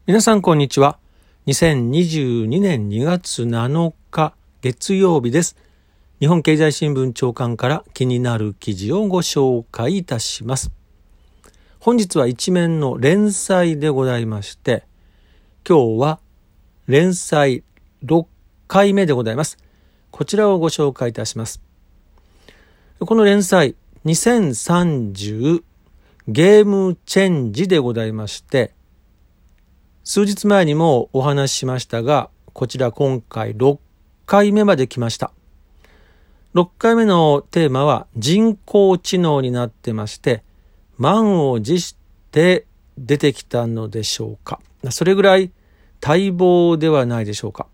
皆さんこんにちは。2022年2月7日月曜日です。日本経済新聞長官から気になる記事をご紹介いたします。本日は一面の連載でございまして、今日は連載6回目でございます。こちらをご紹介いたします。この連載2030ゲームチェンジでございまして、数日前にもお話ししましたが、こちら今回6回目まで来ました。6回目のテーマは人工知能になってまして、満を持して出てきたのでしょうか。それぐらい待望ではないでしょうか。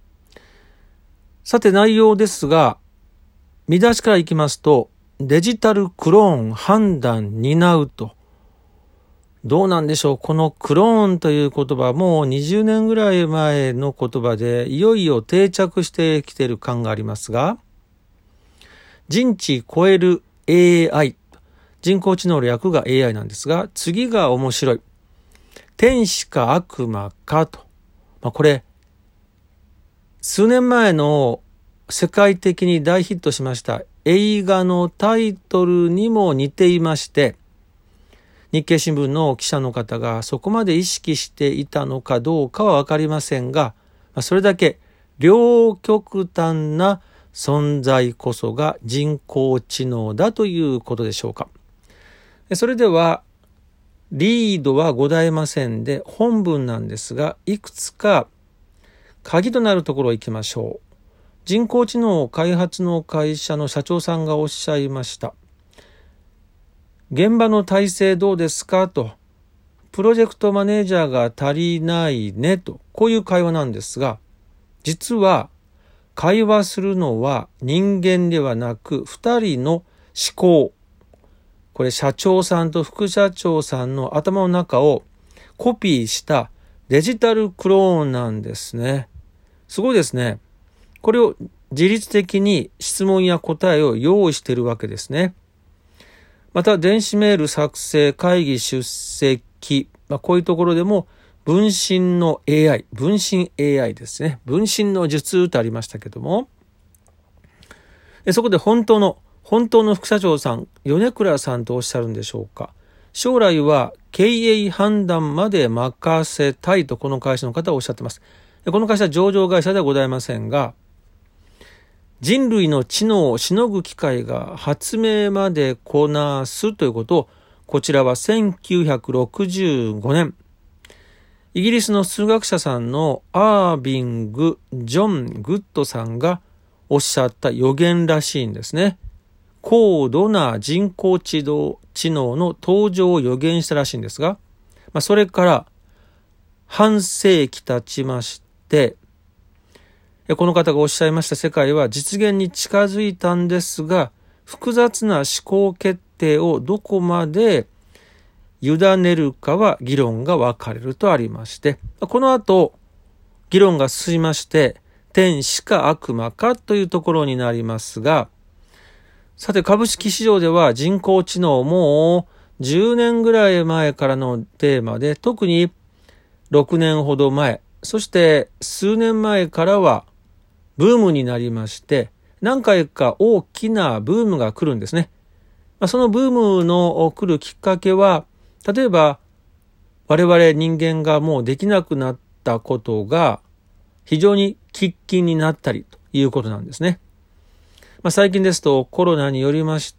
さて内容ですが、見出しからいきますと、デジタルクローン判断担うと。どうなんでしょう。このクローンという言葉もう20年ぐらい前の言葉でいよいよ定着してきている感がありますが、人知超える AI、人工知能の略が AI なんですが、次が面白い。天使か悪魔かと。これ、数年前の世界的に大ヒットしました映画のタイトルにも似ていまして、日経新聞の記者の方がそこまで意識していたのかどうかは分かりませんが、それだけ両極端な存在こそが人工知能だということでしょうか。それではリードはございませんで、本文なんですが、いくつか鍵となるところ行きましょう。人工知能開発の会社の社長さんがおっしゃいました。現場の体制どうですかと。プロジェクトマネージャーが足りないねと。こういう会話なんですが、実は会話するのは人間ではなく2人の思考。これ社長さんと副社長さんの頭の中をコピーしたデジタルクローンなんですね。すごいですね。これを自律的に質問や答えを用意しているわけですね。また電子メール作成、会議出席、こういうところでも分身の AI、分身 AI ですね。分身の術とありましたけども、そこで本当の副社長さん、米倉さんとおっしゃるんでしょうか。将来は経営判断まで任せたいとこの会社の方はおっしゃっています。この会社上場会社ではございませんが、人類の知能をしのぐ機械が発明までこなすということを、こちらは1965年、イギリスの数学者さんのアービング・ジョン・グッドさんがおっしゃった予言らしいんですね。高度な人工知能の登場を予言したらしいんですが、それから半世紀経ちまして、この方がおっしゃいました世界は実現に近づいたんですが、複雑な思考決定をどこまで委ねるかは議論が分かれるとありまして、この後議論が進みまして、天使か悪魔かというところになりますが、さて株式市場では人工知能も10年ぐらい前からのテーマで、特に6年ほど前、そして数年前からはブームになりまして、何回か大きなブームが来るんですね。そのブームの来るきっかけは、例えば我々人間がもうできなくなったことが非常に喫緊になったりということなんですね。最近ですとコロナによりまして、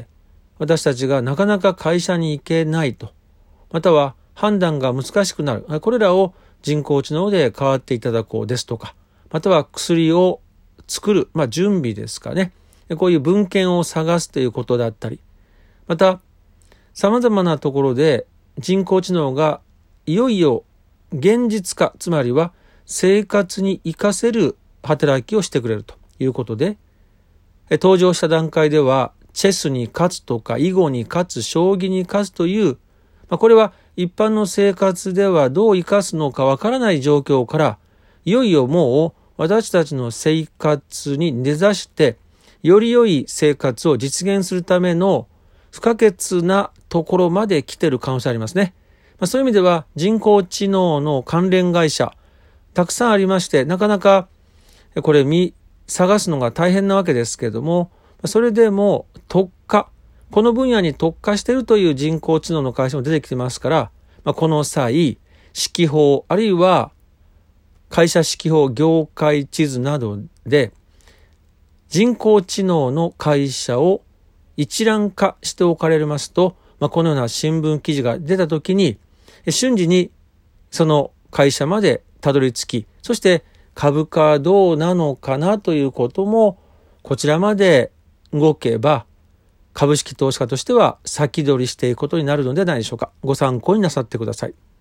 私たちがなかなか会社に行けないと、または判断が難しくなる。これらを人工知能で代わっていただこうですとか、または薬を作る、準備ですかね。こういう文献を探すということだったり、また様々なところで人工知能がいよいよ現実化、つまりは生活に活かせる働きをしてくれるということで、登場した段階ではチェスに勝つとか囲碁に勝つ、将棋に勝つという、これは一般の生活ではどう生かすのかわからない状況から、いよいよもう私たちの生活に根ざしてより良い生活を実現するための不可欠なところまで来ている可能性ありますね。 そういう意味では人工知能の関連会社、たくさんありまして、なかなかこれ探すのが大変なわけですけれども、それでもこの分野に特化しているという人工知能の会社も出てきてますから、この際、指揮法、あるいは会社指揮法、業界地図などで人工知能の会社を一覧化しておかれますと、このような新聞記事が出たときに、瞬時にその会社までたどり着き、そして株価はどうなのかなということも、こちらまで動けば、株式投資家としては先取りしていくことになるのではないでしょうか。ご参考になさってください。